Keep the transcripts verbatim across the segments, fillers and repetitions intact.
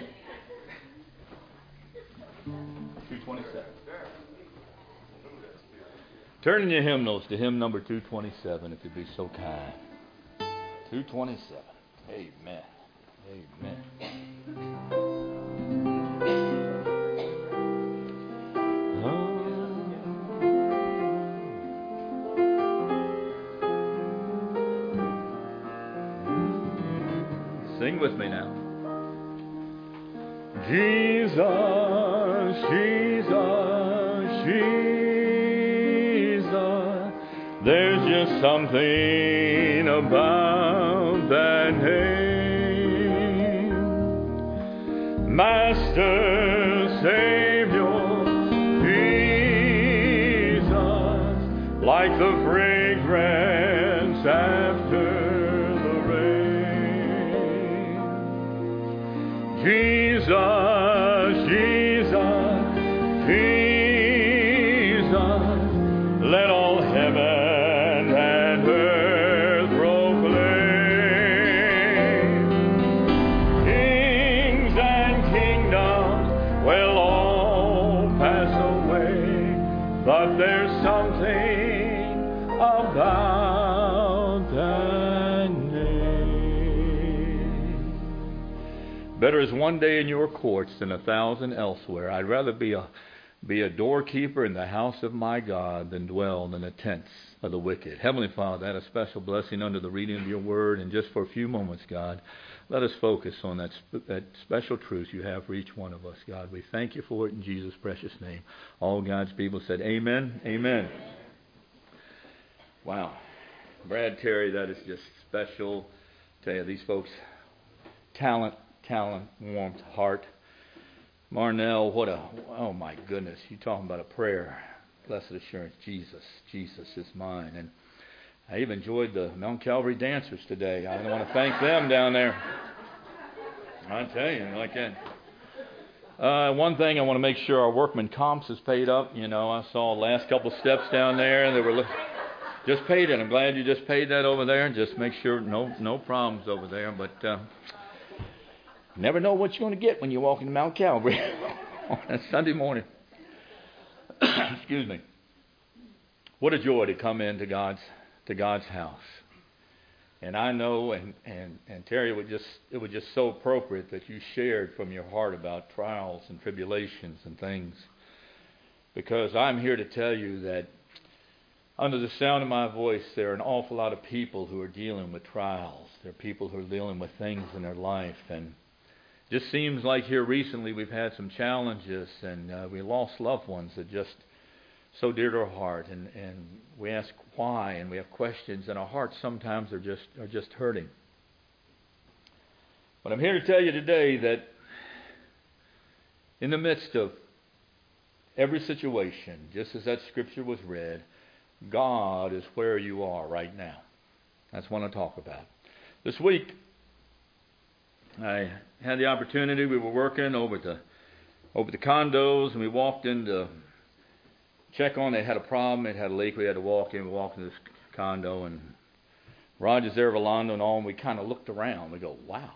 two twenty-seven. Turn in your hymnals to hymn number two twenty-seven, if you'd be so kind. two twenty-seven. Amen. Amen. Sing with me now. Jesus, Jesus, Jesus, there's just something about that name. Master, Savior, Jesus, like the fragrance after the rain. Jesus, Jesus, Jesus, let all heaven and earth proclaim. Kings and kingdoms will all pass away, but there's something about that name. Better is one day in your courts than a thousand elsewhere. I'd rather be a be a doorkeeper in the house of my God than dwell in the tents of the wicked. Heavenly Father, that a special blessing under the reading of your word, and just for a few moments, God, let us focus on that sp- that special truth you have for each one of us, God. We thank you for it in Jesus' precious name. All God's people said, Amen, Amen. Wow, Brad Terry, that is just special. Tell you, these folks, talent, talent, warmth, heart. Marnell, what a, oh my goodness, you talking about a prayer. Blessed assurance, Jesus, Jesus is mine. And I even enjoyed the Mount Calvary dancers today. I want to thank them down there. I tell you, like that. Uh, one thing I want to make sure our workman comps is paid up. You know, I saw the last couple steps down there, and they were look, just paid it. I'm glad you just paid that over there. Just make sure no no problems over there. But uh, never know what you're going to get when you walk into Mount Calvary on a Sunday morning. Excuse me. What a joy to come into God's to God's house. And I know, and, and, and Terry, would just it was just so appropriate that you shared from your heart about trials and tribulations and things. Because I'm here to tell you that under the sound of my voice, there are an awful lot of people who are dealing with trials. There are people who are dealing with things in their life. And it just seems like here recently we've had some challenges, and uh, we lost loved ones that just so dear to our heart, and, and we ask why, and we have questions, and our hearts sometimes are just are just hurting. But I'm here to tell you today that in the midst of every situation, just as that scripture was read, God is where you are right now. That's what I talk about. This week, I had the opportunity. We were working over the over the condos, and we walked into check on. They had a problem. It had a leak. We had to walk in. We walked into this condo, and Roger's there, Rolando, and all. And we kind of looked around. We go, wow.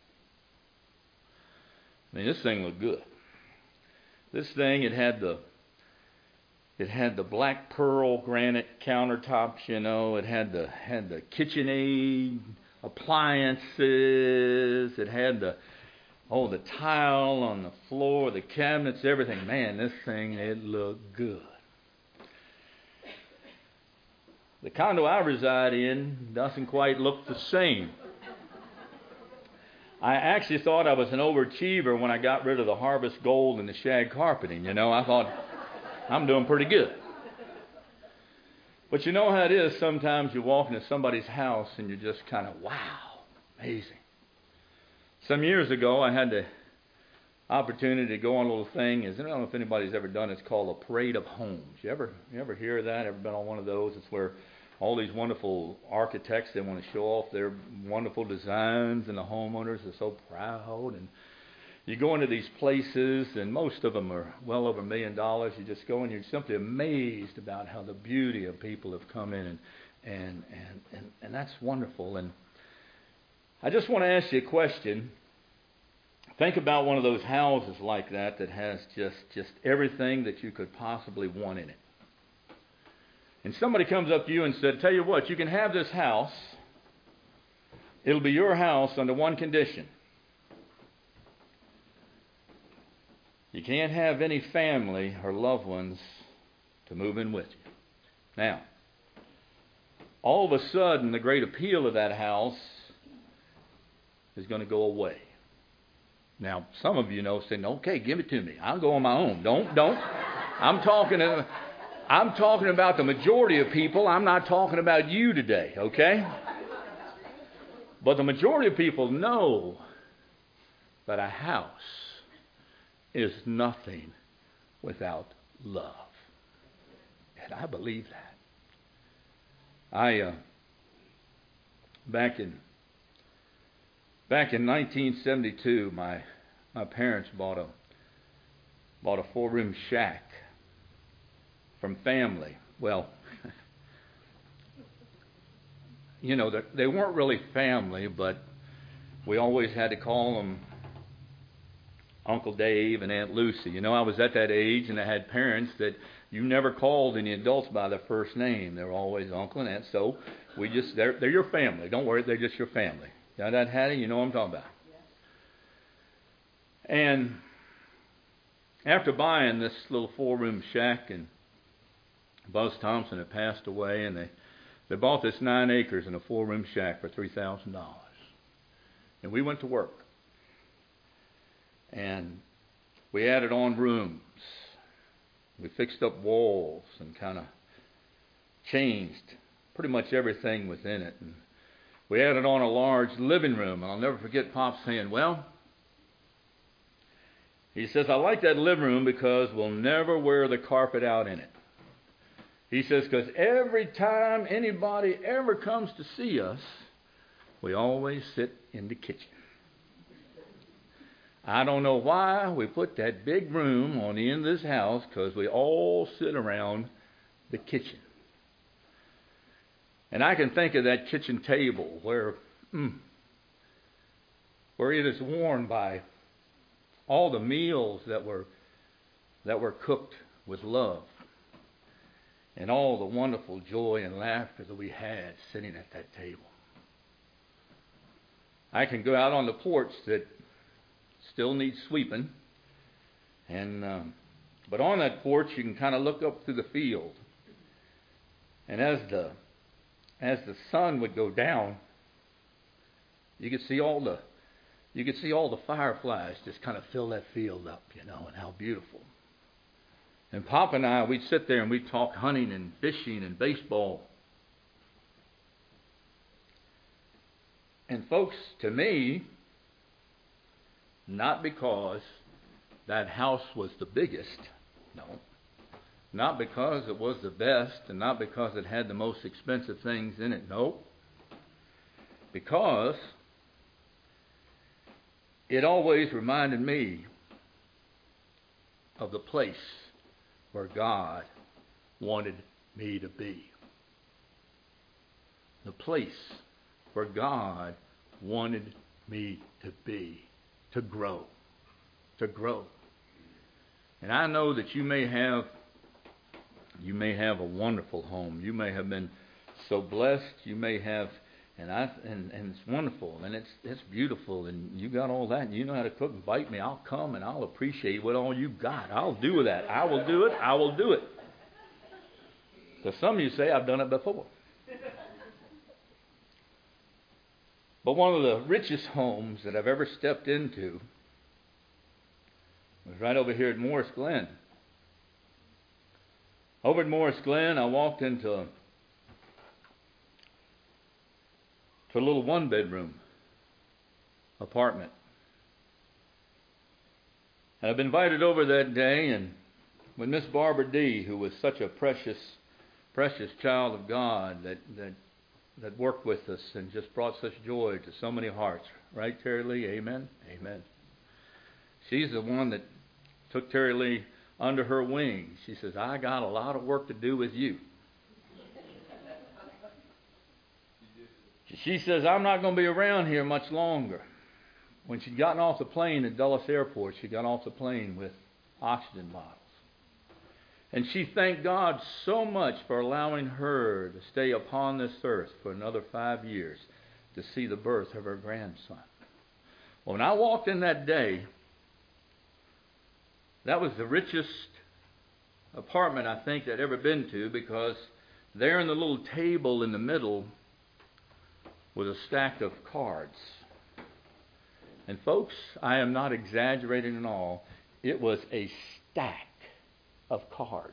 I mean, this thing looked good. This thing, it had the it had the black pearl granite countertops. You know, it had the had the KitchenAid appliances. It had the oh the tile on the floor, the cabinets, everything. Man, this thing, it looked good. The condo I reside in doesn't quite look the same. I actually thought I was an overachiever when I got rid of the Harvest Gold and the shag carpeting. You know, I thought I'm doing pretty good. But you know how it is. Sometimes you walk into somebody's house and you're just kind of, wow, amazing. Some years ago, I had the opportunity to go on a little thing. I don't know if anybody's ever done it. It's called a Parade of Homes. You ever you ever hear of that? Ever been on one of those? It's where all these wonderful architects, they want to show off their wonderful designs, and the homeowners are so proud. And you go into these places, and most of them are well over a million dollars. You just go and you're simply amazed about how the beauty of people have come in, and and and and, and that's wonderful. And I just want to ask you a question. Think about one of those houses like that that has just, just everything that you could possibly want in it. And somebody comes up to you and said, tell you what, you can have this house. It'll be your house under one condition. You can't have any family or loved ones to move in with you. Now, all of a sudden, the great appeal of that house is going to go away. Now, some of you know, saying, okay, give it to me. I'll go on my own. Don't, don't. I'm talking, I'm talking about the majority of people. I'm not talking about you today, okay? But the majority of people know that a house is nothing without love. And I believe that. I, uh, back in back in nineteen seventy-two, my my parents bought a bought a four-room shack from family. Well, you know, they weren't really family, but we always had to call them Uncle Dave and Aunt Lucy. You know, I was at that age, and I had parents that you never called any adults by their first name. They were always Uncle and Aunt. So we just, they're, they're your family. Don't worry, they're just your family. Got that, Hattie? You know what I'm talking about. Yeah. And after buying this little four-room shack, and Buzz Thompson had passed away, and they, they bought this nine acres and a four-room shack for three thousand dollars. And we went to work. And we added on rooms. We fixed up walls and kind of changed pretty much everything within it. And we added on a large living room. And I'll never forget Pop saying, well, he says, I like that living room because we'll never wear the carpet out in it. He says, because every time anybody ever comes to see us, we always sit in the kitchen. I don't know why we put that big room on the end of this house, because we all sit around the kitchen. And I can think of that kitchen table where, mm, where it is worn by all the meals that were that were cooked with love, and all the wonderful joy and laughter that we had sitting at that table. I can go out on the porch that still needs sweeping, and um, but on that porch you can kind of look up through the field, and as the as the sun would go down, you could see all the you could see all the fireflies just kind of fill that field up, you know, and how beautiful. And Pop and I, we'd sit there and we'd talk hunting and fishing and baseball. And folks, to me, not because that house was the biggest, no. Not because it was the best, and not because it had the most expensive things in it, no. Because it always reminded me of the place where God wanted me to be. The place where God wanted me to be. To grow. To grow. And I know that you may have you may have a wonderful home. You may have been so blessed. You may have and I and, and it's wonderful and it's it's beautiful and you got all that and you know how to cook. Invite me. I'll come and I'll appreciate what all you've got. I'll do that. I will do it. I will do it. Because some of you say I've done it before. But one of the richest homes that I've ever stepped into was right over here at Morris Glen. Over at Morris Glen, I walked into a, to a little one-bedroom apartment. And I've been invited over that day, and with Miss Barbara D., who was such a precious, precious child of God that that that worked with us and just brought such joy to so many hearts. Right, Terry Lee? Amen? Amen. She's the one that took Terry Lee under her wing. She says, I got a lot of work to do with you. She says, I'm not going to be around here much longer. when she'd gotten off the plane at Dulles Airport, she got off the plane with oxygen bottles. And she thanked God so much for allowing her to stay upon this earth for another five years to see the birth of her grandson. Well, when I walked in that day, that was the richest apartment I think I'd ever been to, because there in the little table in the middle was a stack of cards. And folks, I am not exaggerating at all. It was a stack of cards.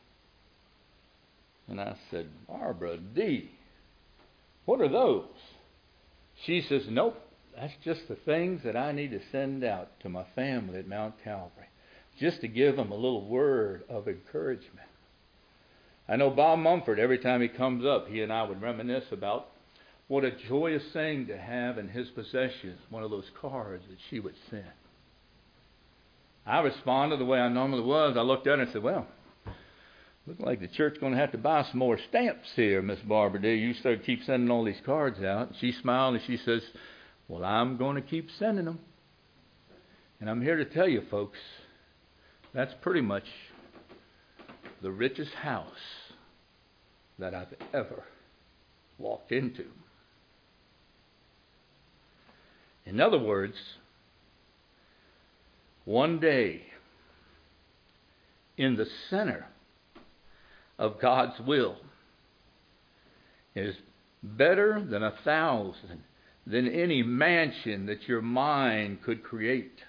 And I said, Barbara D., what are those? She says, nope, that's just the things that I need to send out to my family at Mount Calvary, just to give them a little word of encouragement. I know Bob Mumford, every time he comes up, he and I would reminisce about what a joyous thing to have in his possession, one of those cards that she would send. I responded the way I normally was. I looked at her and said, well, looks like the church's going to have to buy some more stamps here, Miss Barbara D. You start keep sending all these cards out. She smiled and she says, well, I'm going to keep sending them. And I'm here to tell you, folks, that's pretty much the richest house that I've ever walked into. In other words, one day in the center of God's will is better than a thousand, than any mansion that your mind could create.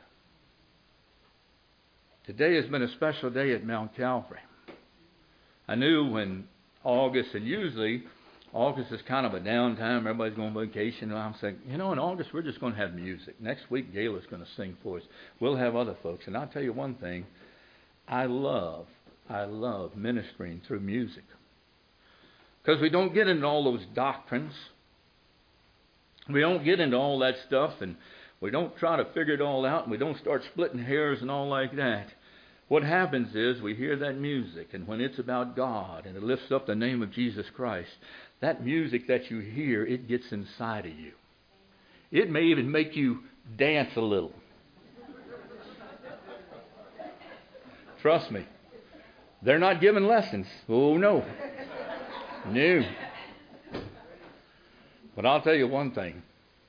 Today has been a special day at Mount Calvary. I knew when August, and usually August is kind of a downtime, everybody's going on vacation, and I'm saying, you know, in August we're just going to have music. Next week Gayla's going to sing for us. We'll have other folks. And I'll tell you one thing, I love, I love ministering through music. Because we don't get into all those doctrines. We don't get into all that stuff, and we don't try to figure it all out, and we don't start splitting hairs and all like that. What happens is we hear that music, and when it's about God and it lifts up the name of Jesus Christ, that music that you hear, it gets inside of you. It may even make you dance a little. Trust me. They're not giving lessons. Oh, no. No. But I'll tell you one thing.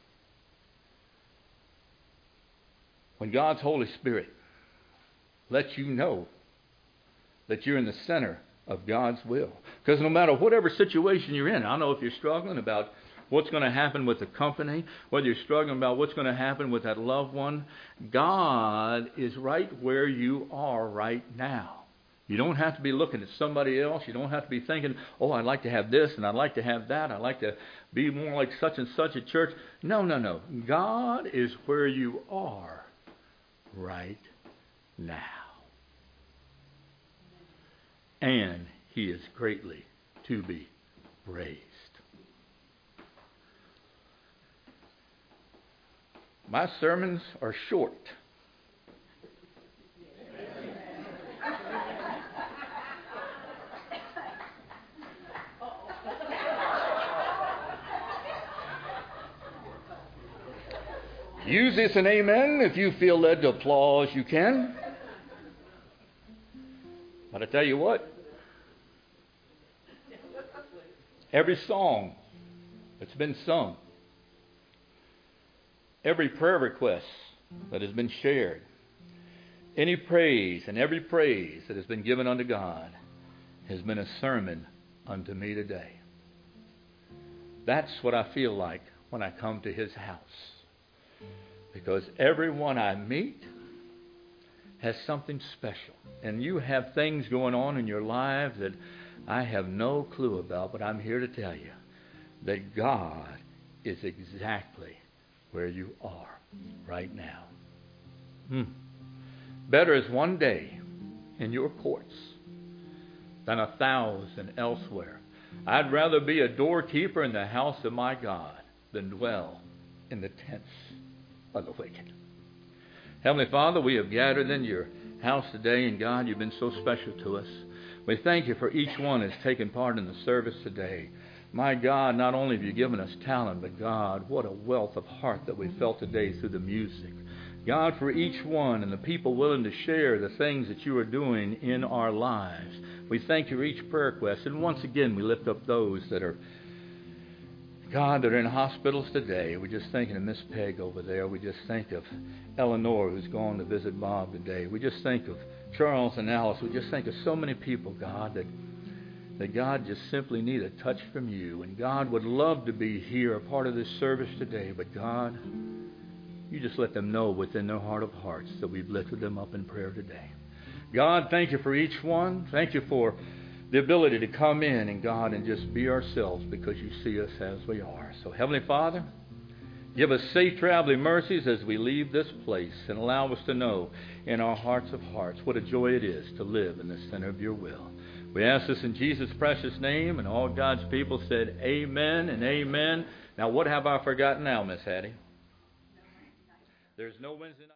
When God's Holy Spirit lets you know that you're in the center of God's will. Because no matter whatever situation you're in, I know if you're struggling about what's going to happen with the company, whether you're struggling about what's going to happen with that loved one, God is right where you are right now. You don't have to be looking at somebody else. You don't have to be thinking, oh, I'd like to have this and I'd like to have that. I'd like to be more like such and such a church. No, no, no. God is where you are right now. And He is greatly to be praised. My sermons are short. Use this an amen. If you feel led to applause, you can. But I tell you what, every song that's been sung, every prayer request that has been shared, any praise and every praise that has been given unto God has been a sermon unto me today. That's what I feel like when I come to His house. Because everyone I meet has something special. And you have things going on in your lives that I have no clue about, but I'm here to tell you that God is exactly where you are right now. Hmm. Better is one day in your courts than a thousand elsewhere. I'd rather be a doorkeeper in the house of my God than dwell in the tents of the wicked. Heavenly Father, we have gathered in your house today, and God, you've been so special to us. We thank you for each one that's taken part in the service today. My God, not only have you given us talent, but God, what a wealth of heart that we felt today through the music. God, for each one and the people willing to share the things that you are doing in our lives. We thank you for each prayer request. And once again, we lift up those that are, God, that are in hospitals today. We're just thinking of Miss Peg over there. We just think of Eleanor, who's gone to visit Bob today. We just think of Charles and Alice. We just think of so many people, God, that, that God just simply need a touch from you. And God would love to be here, a part of this service today. But God, you just let them know within their heart of hearts that we've lifted them up in prayer today. God, thank you for each one. Thank you for the ability to come in and, God, and just be ourselves because you see us as we are. So, Heavenly Father, give us safe traveling mercies as we leave this place, and allow us to know in our hearts of hearts what a joy it is to live in the center of your will. We ask this in Jesus' precious name, and all God's people said amen and amen. Now, what have I forgotten now, Miss Hattie? There's no Wednesday night.